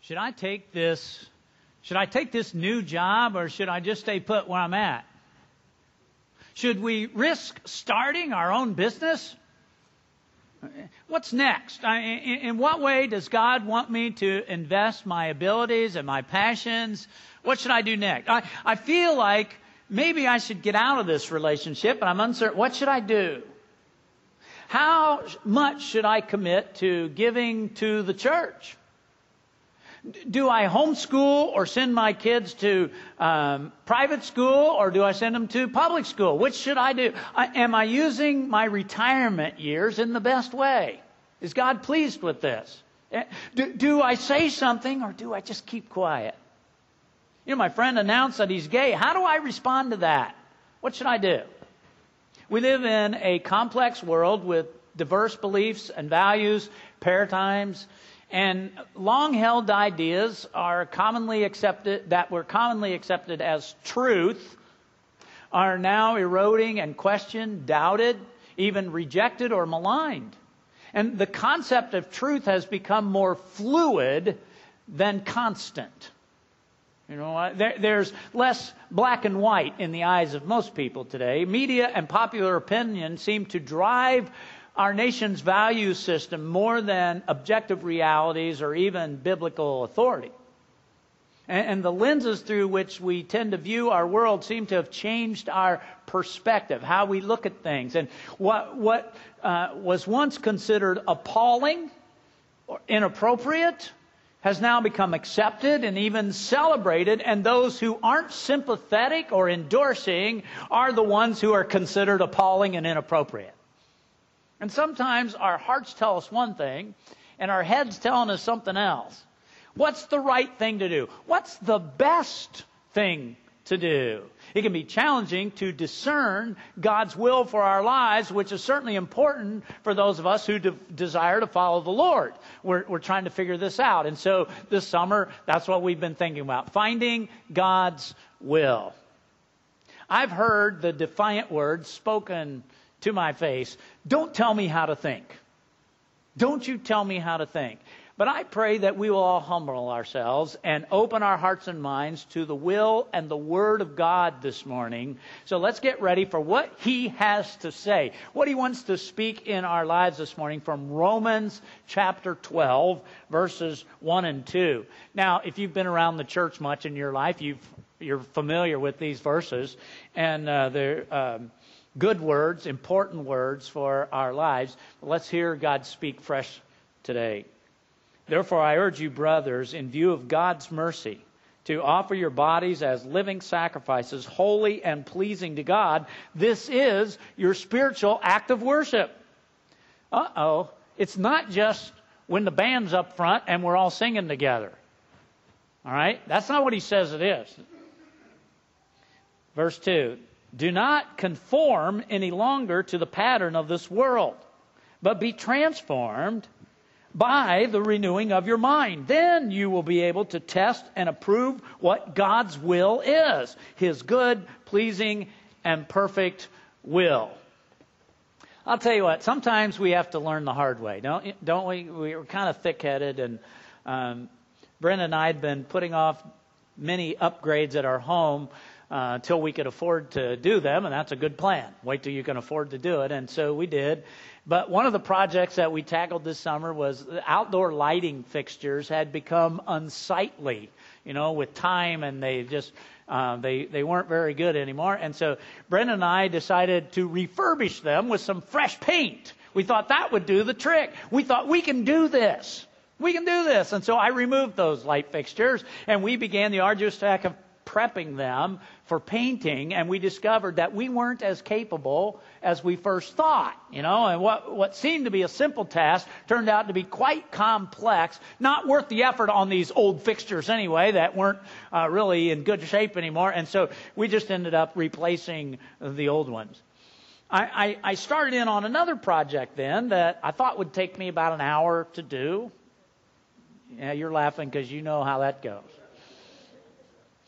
Should I take this new job, or should I just stay put where I'm at? Should we risk starting our own business? What's next? In what way does God want me to invest my abilities and my passions? What should I do next? I feel like maybe I should get out of this relationship, but I'm uncertain. What should I do? How much should I commit to giving to the church? Do I homeschool or send my kids to private school, or do I send them to public school? Which should I do? Am I using my retirement years in the best way? Is God pleased with this? Do I say something, or do I just keep quiet? You know, my friend announced that he's gay. How do I respond to that? What should I do? We live in a complex world with diverse beliefs and values, paradigms, and long-held ideas are commonly accepted, that were commonly accepted as truth, are now eroding and questioned, doubted, even rejected or maligned. And the concept of truth has become more fluid than constant. You know, there's less black and white in the eyes of most people today. Media and popular opinion seem to drive our nation's value system more than objective realities or even biblical authority. And the lenses through which we tend to view our world seem to have changed our perspective, how we look at things. And what was once considered appalling or inappropriate has now become accepted and even celebrated, and those who aren't sympathetic or endorsing are the ones who are considered appalling and inappropriate. And sometimes our hearts tell us one thing, and our head's telling us something else. What's the right thing to do? What's the best thing to do? It can be challenging to discern God's will for our lives, which is certainly important for those of us who desire to follow the Lord. We're trying to figure this out. And so this summer, that's what we've been thinking about, finding God's will. I've heard the defiant words spoken to my face, "Don't tell me how to think. Don't you tell me how to think." But I pray that we will all humble ourselves and open our hearts and minds to the will and the Word of God this morning. So let's get ready for what He has to say, what He wants to speak in our lives this morning from Romans chapter 12, verses 1 and 2. Now, if you've been around the church much in your life, you're familiar with these verses, and they're good words, important words for our lives. Let's hear God speak fresh today. Therefore, I urge you, brothers, in view of God's mercy, to offer your bodies as living sacrifices, holy and pleasing to God. This is your spiritual act of worship. It's not just when the band's up front and we're all singing together. All right? That's not what he says it is. Verse 2. Do not conform any longer to the pattern of this world, but be transformed by the renewing of your mind. Then you will be able to test and approve what God's will is, His good, pleasing, and perfect will. I'll tell you what, sometimes we have to learn the hard way, don't we? We're kind of thick-headed, and Brenda and I had been putting off many upgrades at our home until we could afford to do them, and that's a good plan. Wait till you can afford to do it, and so we did. But one of the projects that we tackled this summer was the outdoor lighting fixtures had become unsightly, with time, and they just they weren't very good anymore. And so Brenda and I decided to refurbish them with some fresh paint. We thought that would do the trick. We thought we can do this. We can do this. And so I removed those light fixtures, and we began the arduous task of prepping them for painting, and we discovered that we weren't as capable as we first thought, and what seemed to be a simple task turned out to be quite complex, not worth the effort on these old fixtures anyway that weren't really in good shape anymore, and so we just ended up replacing the old ones. I started in on another project then that I thought would take me about an hour to do. Yeah, you're laughing because you know how that goes.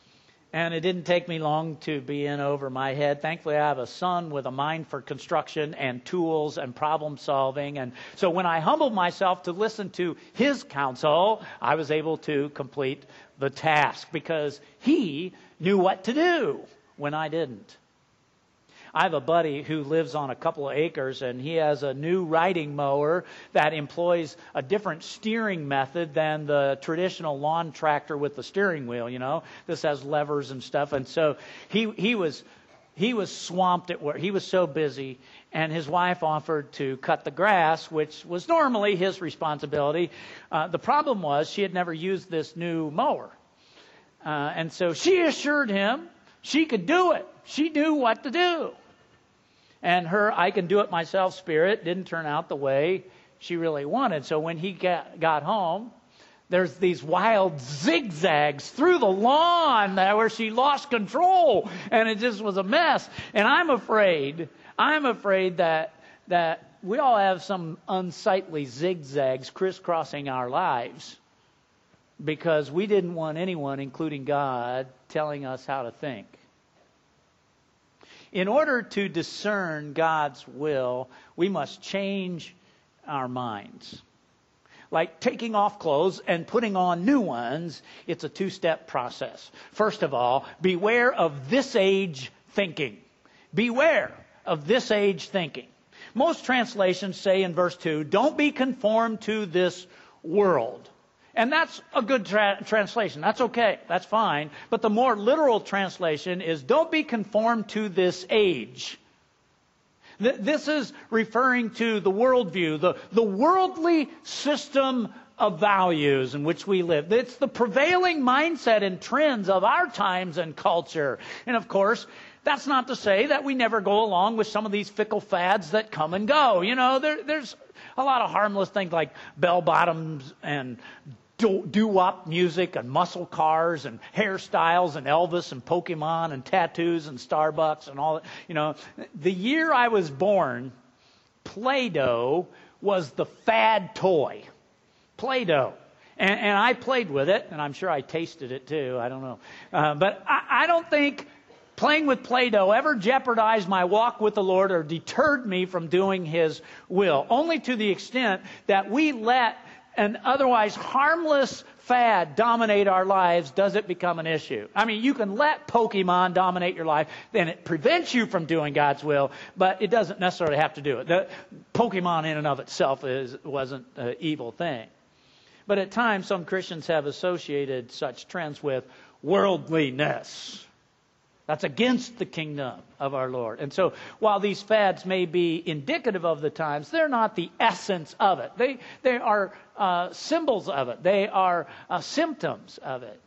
And it didn't take me long to be in over my head. Thankfully, I have a son with a mind for construction and tools and problem solving. And so when I humbled myself to listen to his counsel, I was able to complete the task because he knew what to do when I didn't. I have a buddy who lives on a couple of acres, and he has a new riding mower that employs a different steering method than the traditional lawn tractor with the steering wheel, you know. This has levers and stuff. And so he was swamped at work. He was so busy, and his wife offered to cut the grass, which was normally his responsibility. The problem was she had never used this new mower. And so she assured him she could do it. She knew what to do. And her I can do it myself spirit didn't turn out the way she really wanted. So when he got home, there's these wild zigzags through the lawn where she lost control. And it just was a mess. And I'm afraid that we all have some unsightly zigzags crisscrossing our lives because we didn't want anyone, including God, telling us how to think. In order to discern God's will, we must change our minds. Like taking off clothes and putting on new ones, it's a two-step process. First of all, beware of this age thinking. Beware of this age thinking. Most translations say in verse 2, don't be conformed to this world. And that's a good translation. That's okay. That's fine. But the more literal translation is, don't be conformed to this age. This is referring to the worldview, the worldly system of values in which we live. It's the prevailing mindset and trends of our times and culture. And of course, that's not to say that we never go along with some of these fickle fads that come and go. You know, there's a lot of harmless things like bell-bottoms and doo-wop music and muscle cars and hairstyles and Elvis and Pokemon and tattoos and Starbucks and all that. You know, the year I was born, Play-Doh was the fad toy. Play-Doh. And I played with it, and I'm sure I tasted it too. I don't know. But I don't think playing with Play-Doh ever jeopardized my walk with the Lord or deterred me from doing His will. Only to the extent that we let an otherwise harmless fad dominate our lives does it become an issue. I mean, you can let Pokemon dominate your life, then it prevents you from doing God's will, but it doesn't necessarily have to do it. The Pokemon in and of itself wasn't an evil thing. But at times, some Christians have associated such trends with worldliness. That's against the kingdom of our Lord. And so while these fads may be indicative of the times, they're not the essence of it. They are symbols of it. They are symptoms of it.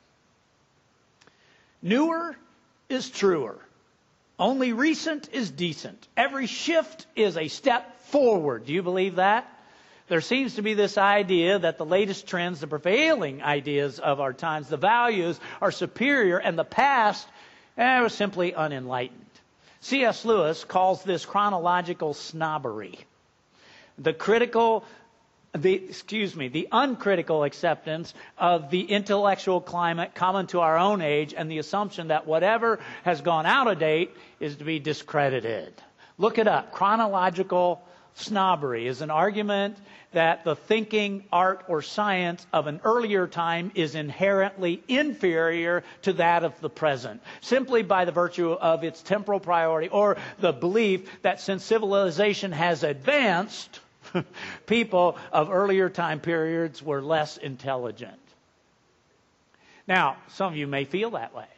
Newer is truer. Only recent is decent. Every shift is a step forward. Do you believe that? There seems to be this idea that the latest trends, the prevailing ideas of our times, the values are superior, and the past was simply unenlightened. C.S. Lewis calls this chronological snobbery. The uncritical acceptance of the intellectual climate common to our own age and the assumption that whatever has gone out of date is to be discredited. Look it up. Chronological snobbery is an argument that the thinking, art, or science of an earlier time is inherently inferior to that of the present, simply by the virtue of its temporal priority or the belief that since civilization has advanced, people of earlier time periods were less intelligent. Now, some of you may feel that way.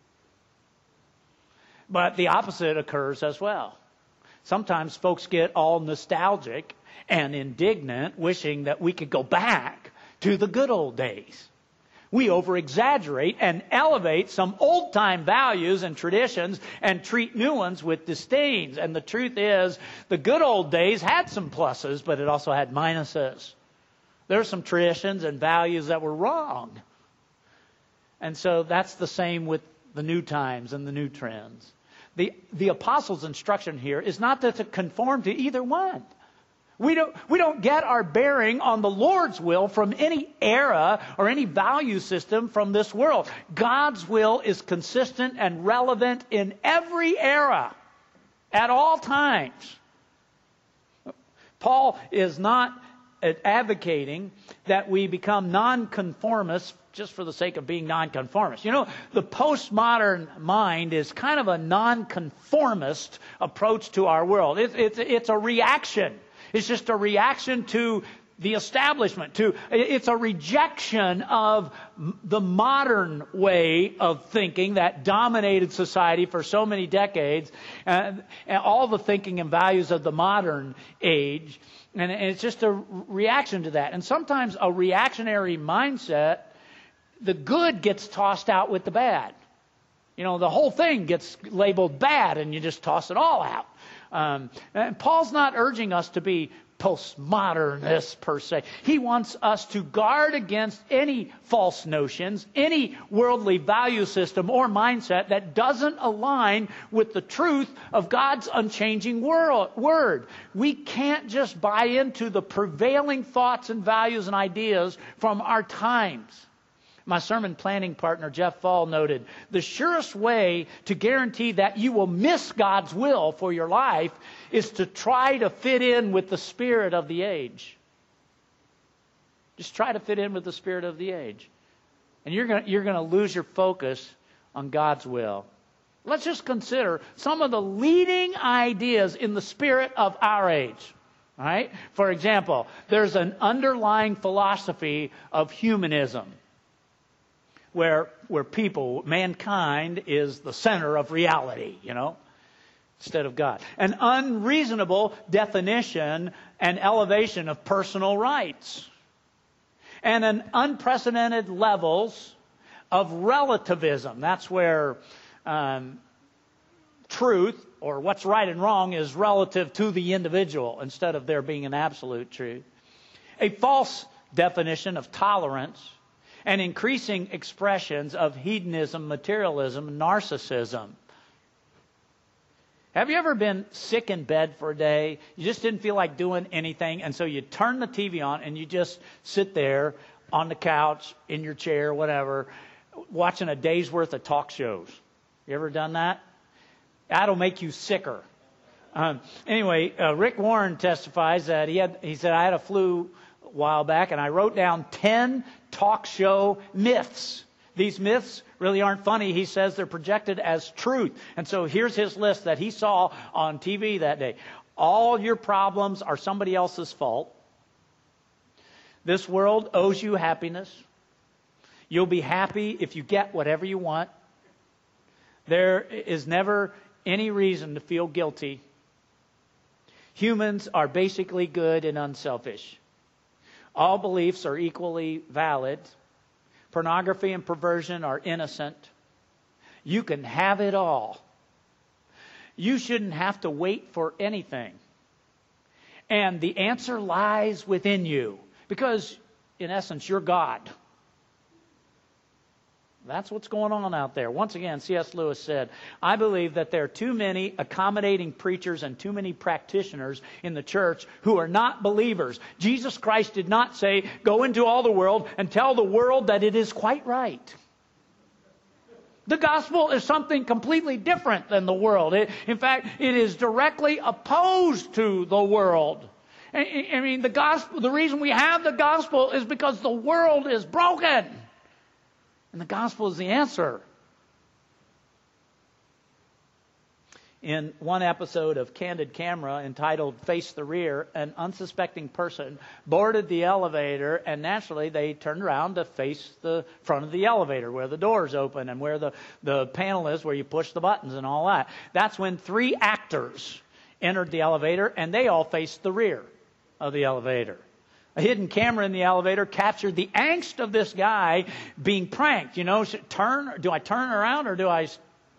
But the opposite occurs as well. Sometimes folks get all nostalgic and indignant, wishing that we could go back to the good old days. We over-exaggerate and elevate some old-time values and traditions and treat new ones with disdain. And the truth is, the good old days had some pluses, but it also had minuses. There are some traditions and values that were wrong. And so that's the same with the new times and the new trends. The apostles' instruction here is not to conform to either one. We don't get our bearing on the Lord's will from any era or any value system from this world. God's will is consistent and relevant in every era, at all times. Paul is not advocating that we become nonconformists just for the sake of being nonconformists. You know, the postmodern mind is kind of a nonconformist approach to our world. It's a reaction. It's just a reaction to the establishment. It's a rejection of the modern way of thinking that dominated society for so many decades, and all the thinking and values of the modern age. And it's just a reaction to that. And sometimes a reactionary mindset, the good gets tossed out with the bad. You know, the whole thing gets labeled bad and you just toss it all out. And Paul's not urging us to be postmodernists per se. He wants us to guard against any false notions, any worldly value system or mindset that doesn't align with the truth of God's unchanging word. We can't just buy into the prevailing thoughts and values and ideas from our times. My sermon planning partner, Jeff Fall, noted, the surest way to guarantee that you will miss God's will for your life is to try to fit in with the spirit of the age. Just try to fit in with the spirit of the age. And you're going to lose your focus on God's will. Let's just consider some of the leading ideas in the spirit of our age. All right? For example, there's an underlying philosophy of humanism, where mankind is the center of reality, you know, instead of God. An unreasonable definition and elevation of personal rights. And an unprecedented levels of relativism. That's where truth, or what's right and wrong, is relative to the individual instead of there being an absolute truth. A false definition of tolerance, and increasing expressions of hedonism, materialism, narcissism. Have you ever been sick in bed for a day? You just didn't feel like doing anything, and so you turn the TV on and you just sit there on the couch, in your chair, whatever, watching a day's worth of talk shows. You ever done that? That'll make you sicker. Anyway, Rick Warren testifies that he said, I had a flu a while back, and I wrote down 10 talk show myths. These myths really aren't funny. He says they're projected as truth. And so here's his list that he saw on TV that day. All your problems are somebody else's fault. This world owes you happiness. You'll be happy if you get whatever you want. There is never any reason to feel guilty. Humans are basically good and unselfish. All beliefs are equally valid. Pornography and perversion are innocent. You can have it all. You shouldn't have to wait for anything. And the answer lies within you. Because, in essence, you're God. That's what's going on out there. Once again, C.S. Lewis said, I believe that there are too many accommodating preachers and too many practitioners in the church who are not believers. Jesus Christ did not say, go into all the world and tell the world that it is quite right. The gospel is something completely different than the world. In fact, it is directly opposed to the world. I mean, the gospel, the reason we have the gospel is because the world is broken. And the gospel is the answer. In one episode of Candid Camera entitled Face the Rear, an unsuspecting person boarded the elevator, and naturally they turned around to face the front of the elevator where the doors open and where the panel is where you push the buttons and all that. That's when 3 actors entered the elevator, and they all faced the rear of the elevator. A hidden camera in the elevator captured the angst of this guy being pranked. You know, do I turn around or do I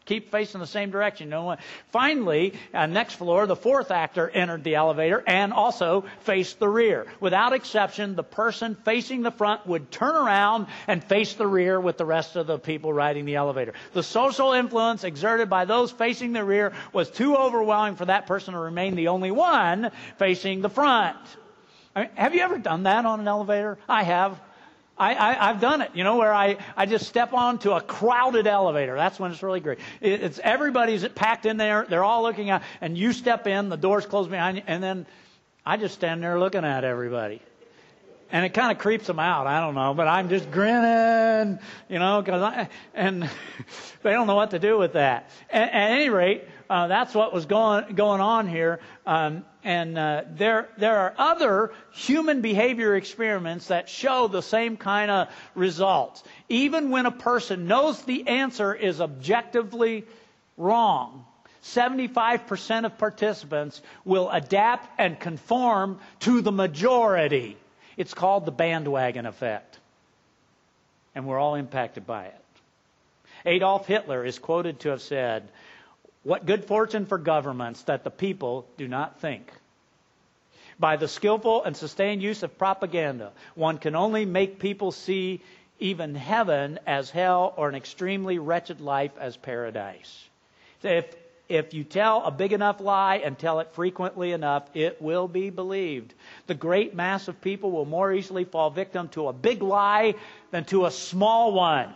keep facing the same direction. Finally, next floor, the fourth actor entered the elevator and also faced the rear. Without exception, the person facing the front would turn around and face the rear with the rest of the people riding the elevator. The social influence exerted by those facing the rear was too overwhelming for that person to remain the only one facing the front. Have you ever done that on an elevator? I have. I've done it, where I just step onto a crowded elevator. That's when it's really great. It's everybody's packed in there. They're all looking out, and you step in, the doors close behind you, and then I just stand there looking at everybody. And it kind of creeps them out. I don't know, but I'm just grinning, and they don't know what to do with that. At any rate, that's what was going on here. There are other human behavior experiments that show the same kind of results. Even when a person knows the answer is objectively wrong, 75% of participants will adapt and conform to the majority. It's called the bandwagon effect. And we're all impacted by it. Adolf Hitler is quoted to have said, "What good fortune for governments that the people do not think. By the skillful and sustained use of propaganda, one can only make people see even heaven as hell or an extremely wretched life as paradise." If you tell a big enough lie and tell it frequently enough, it will be believed. The great mass of people will more easily fall victim to a big lie than to a small one.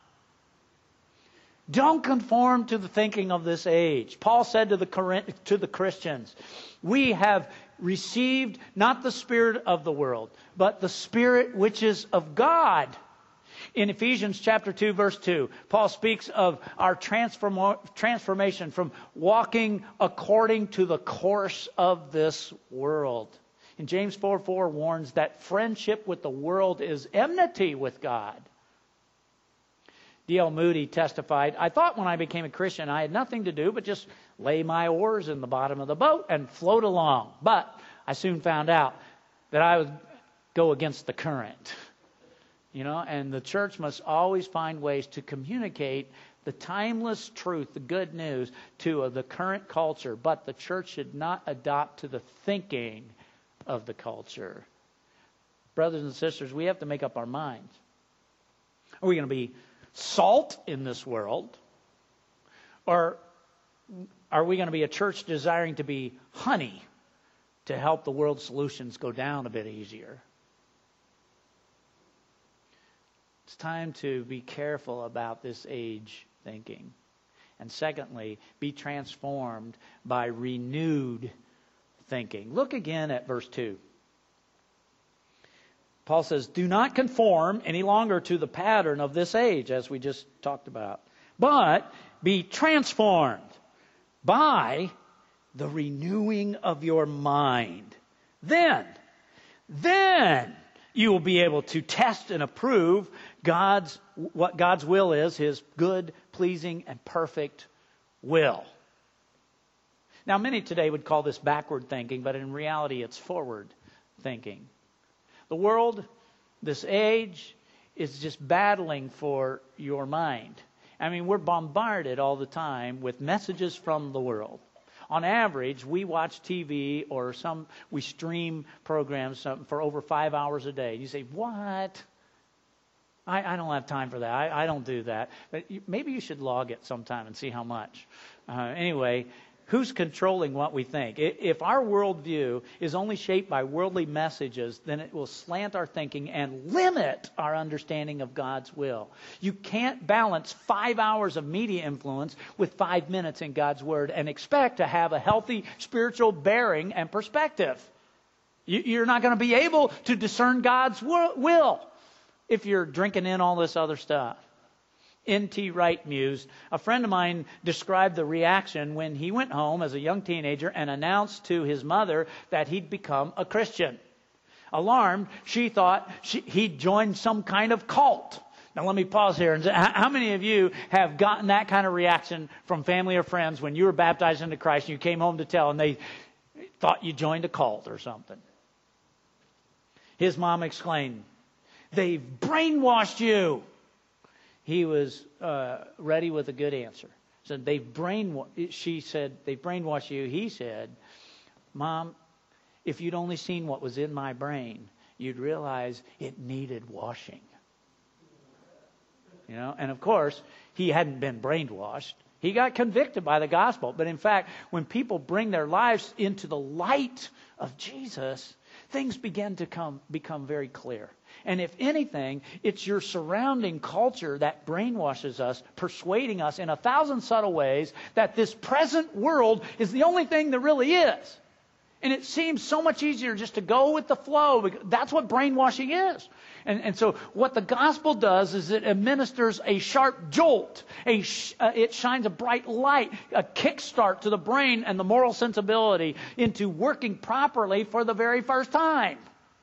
Don't conform to the thinking of this age. Paul said to the Christians, "We have received not the spirit of the world, but the Spirit which is of God." In Ephesians chapter 2, verse 2, Paul speaks of our transformation from walking according to the course of this world. And James 4:4 warns that friendship with the world is enmity with God. D.L. Moody testified, "I thought when I became a Christian I had nothing to do but just lay my oars in the bottom of the boat and float along. But I soon found out that I would go against the current." And the church must always find ways to communicate the timeless truth, the good news, to the current culture. But the church should not adopt to the thinking of the culture. Brothers and sisters, we have to make up our minds. Are we going to be salt in this world? Or are we going to be a church desiring to be honey to help the world's solutions go down a bit easier? It's time to be careful about this age thinking. And secondly, be transformed by renewed thinking. Look again at verse 2. Paul says, "Do not conform any longer to the pattern of this age," as we just talked about, "but be transformed by the renewing of your mind. Then you will be able to test and approve what God's will is, His good, pleasing, and perfect will." Now, many today would call this backward thinking, but in reality, it's forward thinking. The world, this age, is just battling for your mind. We're bombarded all the time with messages from the world. On average, we watch TV or we stream programs for over 5 hours a day. You say, "What? I don't have time for that. I don't do that." But maybe you should log it sometime and see how much. Anyway, who's controlling what we think? If our worldview is only shaped by worldly messages, then it will slant our thinking and limit our understanding of God's will. You can't balance 5 hours of media influence with 5 minutes in God's Word and expect to have a healthy spiritual bearing and perspective. You're not going to be able to discern God's will if you're drinking in all this other stuff. N.T. Wright mused, "A friend of mine described the reaction when he went home as a young teenager and announced to his mother that he'd become a Christian. Alarmed, she thought he'd joined some kind of cult." Now let me pause here and say, how many of you have gotten that kind of reaction from family or friends when you were baptized into Christ and you came home to tell and they thought you joined a cult or something? His mom exclaimed, "They've brainwashed you." He was ready with a good answer. So she said, they've brainwashed you. He said, Mom, if you'd only seen what was in my brain, you'd realize it needed washing. And of course, he hadn't been brainwashed. He got convicted by the gospel. But in fact, when people bring their lives into the light of Jesus, things begin to become very clear. And if anything, it's your surrounding culture that brainwashes us, persuading us in 1,000 subtle ways that this present world is the only thing there really is. And it seems so much easier just to go with the flow. That's what brainwashing is. And so what the gospel does is it administers a sharp jolt. It shines a bright light, a kickstart to the brain and the moral sensibility into working properly for the very first time.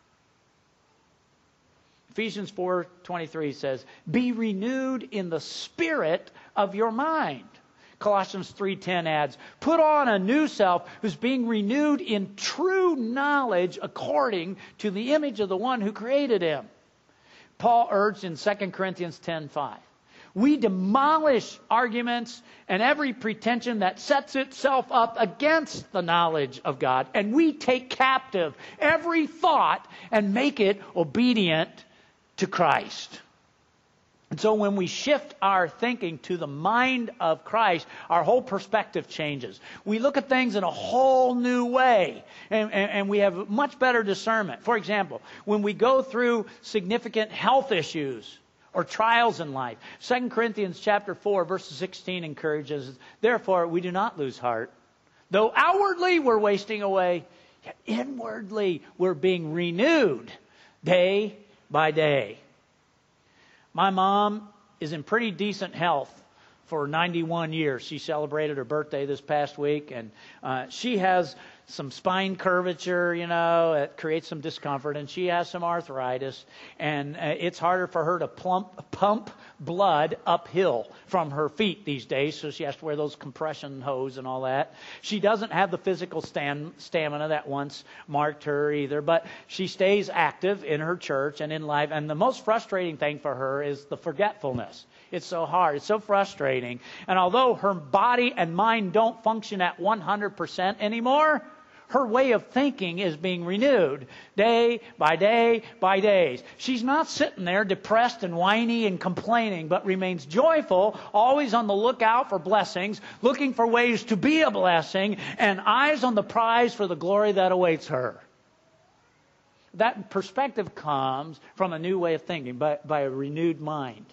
Ephesians 4:23 says, be renewed in the spirit of your mind. Colossians 3:10 adds, put on a new self who's being renewed in true knowledge according to the image of the one who created him. Paul urged in 2 Corinthians 10:5, we demolish arguments and every pretension that sets itself up against the knowledge of God, and we take captive every thought and make it obedient to Christ. And so when we shift our thinking to the mind of Christ, our whole perspective changes. We look at things in a whole new way, and we have much better discernment. For example, when we go through significant health issues or trials in life, 2 Corinthians chapter 4, verse 16 encourages, therefore we do not lose heart. Though outwardly we're wasting away, yet inwardly we're being renewed day by day. My mom is in pretty decent health for 91 years. She celebrated her birthday this past week, and she has some spine curvature, it creates some discomfort, and she has some arthritis, and it's harder for her to pump blood uphill from her feet these days, so she has to wear those compression hose and all that. She doesn't have the physical stamina that once marked her either, but she stays active in her church and in life, and the most frustrating thing for her is the forgetfulness. It's so hard. It's so frustrating. And although her body and mind don't function at 100% anymore, her way of thinking is being renewed day by day by days. She's not sitting there depressed and whiny and complaining, but remains joyful, always on the lookout for blessings, looking for ways to be a blessing, and eyes on the prize for the glory that awaits her. That perspective comes from a new way of thinking, by a renewed mind.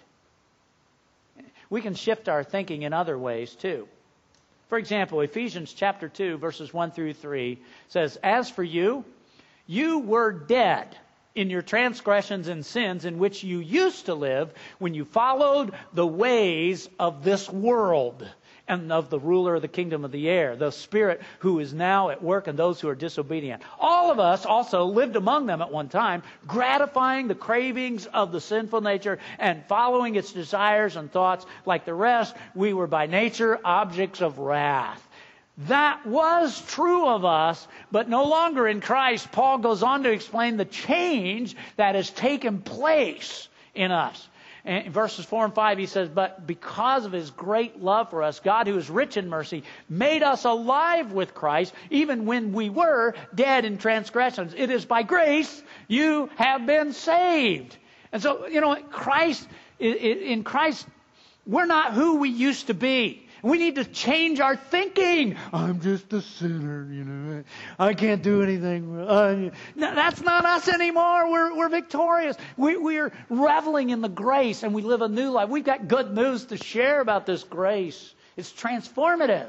We can shift our thinking in other ways too. For example, Ephesians chapter 2, verses 1 through 3 says, as for you, you were dead in your transgressions and sins in which you used to live when you followed the ways of this world and of the ruler of the kingdom of the air, the spirit who is now at work in those who are disobedient. All of us also lived among them at one time, gratifying the cravings of the sinful nature and following its desires and thoughts. Like the rest, we were by nature objects of wrath. That was true of us, but no longer in Christ. Paul goes on to explain the change that has taken place in us. And in verses 4 and 5, he says, but because of his great love for us, God, who is rich in mercy, made us alive with Christ, even when we were dead in transgressions. It is by grace you have been saved. And so, Christ, in Christ, we're not who we used to be. We need to change our thinking. I'm just a sinner, I can't do anything. No, that's not us anymore. We're victorious. We're reveling in the grace, and we live a new life. We've got good news to share about this grace. It's transformative.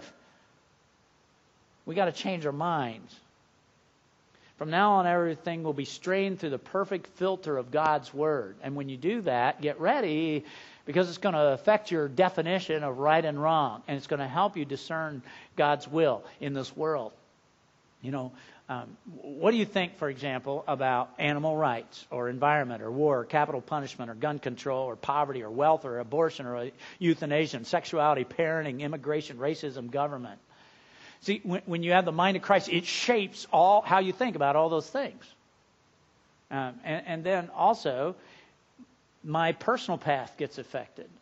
We got to change our minds. From now on, everything will be strained through the perfect filter of God's Word. And when you do that, get ready, because it's going to affect your definition of right and wrong, and it's going to help you discern God's will in this world. What do you think, for example, about animal rights or environment or war or capital punishment or gun control or poverty or wealth or abortion or euthanasia, sexuality, parenting, immigration, racism, government? See, when you have the mind of Christ, it shapes how you think about all those things. And then also, my personal path gets affected.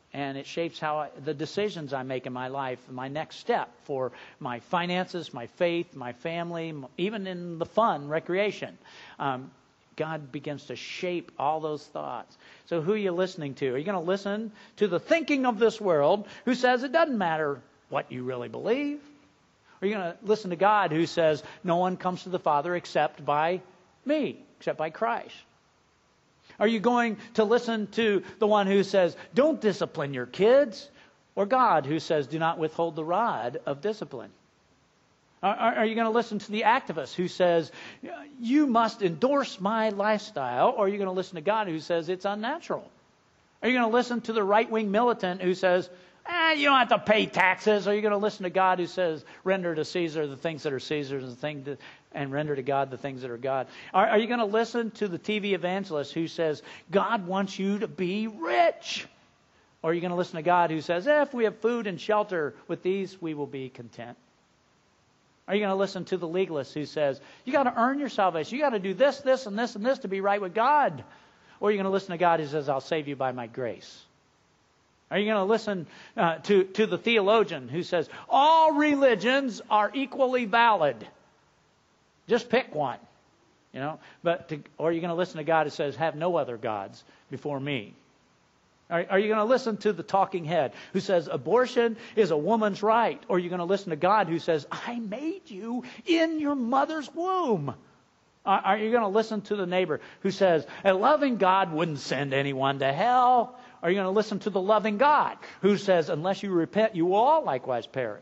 And it shapes the decisions I make in my life, my next step for my finances, my faith, my family, even in the fun, recreation. God begins to shape all those thoughts. So who are you listening to? Are you going to listen to the thinking of this world who says it doesn't matter what you really believe? Or are you going to listen to God who says no one comes to the Father except by me, except by Christ? Are you going to listen to the one who says, don't discipline your kids? Or God who says, do not withhold the rod of discipline? Are you going to listen to the activist who says, you must endorse my lifestyle? Or are you going to listen to God who says it's unnatural? Are you going to listen to the right-wing militant who says, you don't have to pay taxes? Or are you going to listen to God who says, render to Caesar the things that are Caesar's and render to God the things that are God? Are you going to listen to the TV evangelist who says, God wants you to be rich? Or are you going to listen to God who says, if we have food and shelter with these, we will be content? Are you going to listen to the legalist who says, you got to earn your salvation. You got to do this, this, and this, and this to be right with God? Or are you going to listen to God who says, I'll save you by my grace? Are you going to listen to the theologian who says, all religions are equally valid? Just pick one. Or are you going to listen to God who says, have no other gods before me? Are you going to listen to the talking head who says abortion is a woman's right? Or are you going to listen to God who says, I made you in your mother's womb? Are you going to listen to the neighbor who says, a loving God wouldn't send anyone to hell? Are you going to listen to the loving God who says, unless you repent, you will all likewise perish?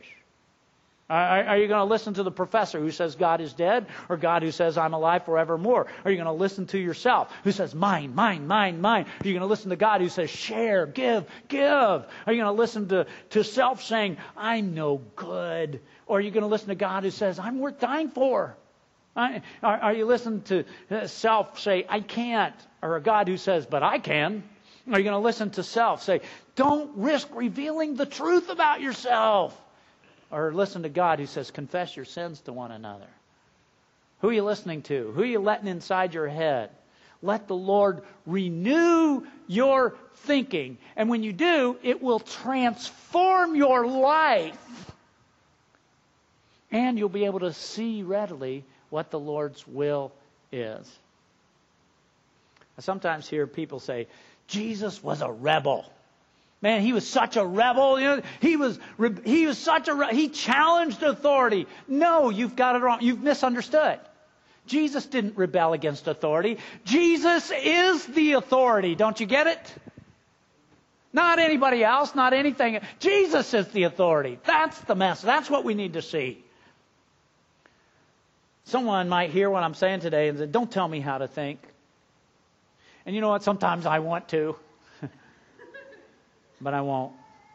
Are you going to listen to the professor who says God is dead, or God who says I'm alive forevermore? Are you going to listen to yourself who says mine, mine, mine, mine? Are you going to listen to God who says share, give, give? Are you going to listen to self saying I'm no good? Or are you going to listen to God who says I'm worth dying for? Are you listening to self say I can't, or a God who says but I can? Are you going to listen to self say don't risk revealing the truth about yourself? Or listen to God who says, confess your sins to one another? Who are you listening to? Who are you letting inside your head? Let the Lord renew your thinking. And when you do, it will transform your life. And you'll be able to see readily what the Lord's will is. I sometimes hear people say, Jesus was a rebel. Man, he was such a rebel. He was such a he challenged authority. No, you've got it wrong. You've misunderstood. Jesus didn't rebel against authority. Jesus is the authority. Don't you get it? Not anybody else, not anything. Jesus is the authority. That's the message. That's what we need to see. Someone might hear what I'm saying today and say, don't tell me how to think. And you know what? Sometimes I want to. But I won't.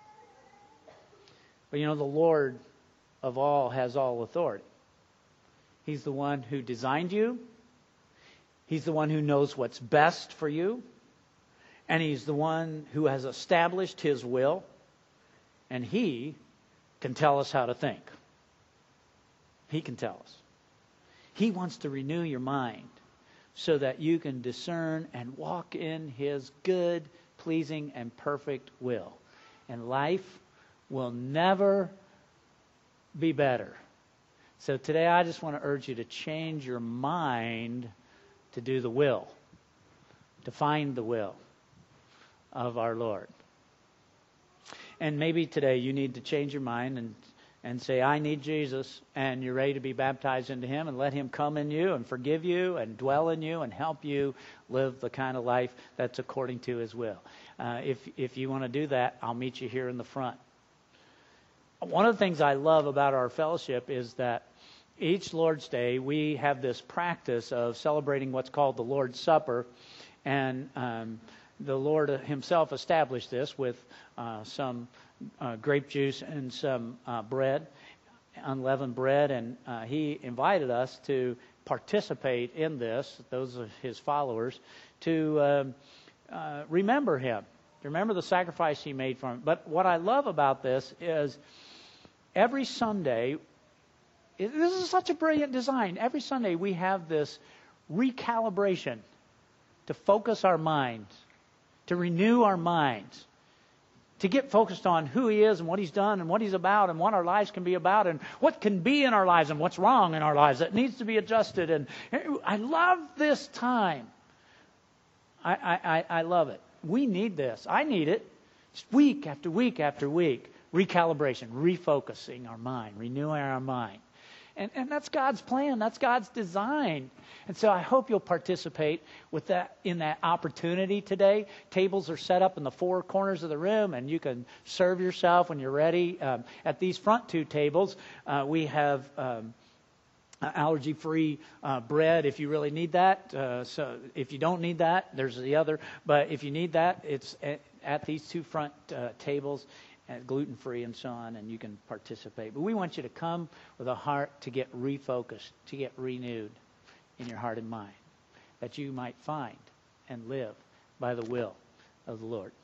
But the Lord of all has all authority. He's the one who designed you. He's the one who knows what's best for you. And He's the one who has established His will. And He can tell us how to think. He can tell us. He wants to renew your mind so that you can discern and walk in His good, pleasing, and perfect will. And life will never be better. So today I just want to urge you to change your mind to do the will, to find the will of our Lord. And maybe today you need to change your mind and say, I need Jesus, and you're ready to be baptized into Him and let Him come in you and forgive you and dwell in you and help you live the kind of life that's according to His will. If you want to do that, I'll meet you here in the front. One of the things I love about our fellowship is that each Lord's Day we have this practice of celebrating what's called the Lord's Supper, and the Lord Himself established this with some grape juice and some bread, unleavened bread, and He invited us to participate in this, those are His followers, to remember Him, to remember the sacrifice He made for Him. But what I love about this is every Sunday, this is such a brilliant design, every Sunday we have this recalibration to focus our minds, to renew our minds, to get focused on who He is and what He's done and what He's about and what our lives can be about and what can be in our lives and what's wrong in our lives that needs to be adjusted. And I love this time. I love it. We need this. I need it. Just week after week after week. Recalibration, refocusing our mind, renewing our mind. And that's God's plan. That's God's design. And so I hope you'll participate with that in that opportunity today. Tables are set up in the four corners of the room, and you can serve yourself when you're ready. At these front two tables, we have allergy-free bread if you really need that. So if you don't need that, there's the other. But if you need that, it's at these two front tables. Gluten-free and so on, and you can participate. But we want you to come with a heart to get refocused, to get renewed in your heart and mind, that you might find and live by the will of the Lord.